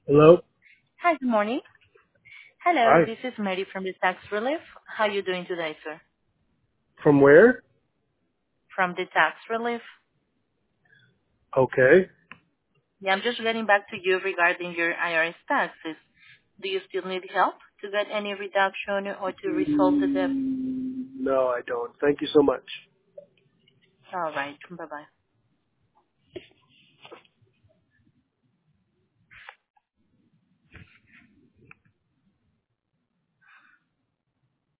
Hello? Hi, good morning. Hello, Hi. this is Mary from the Tax Relief. How are you doing today, sir? From where? From the Tax Relief. Okay. Yeah, I'm just getting back to you regarding your IRS taxes. Do you still need help to get any reduction or to resolve the debt? No, I don't. Thank you so much. All right. Bye-bye.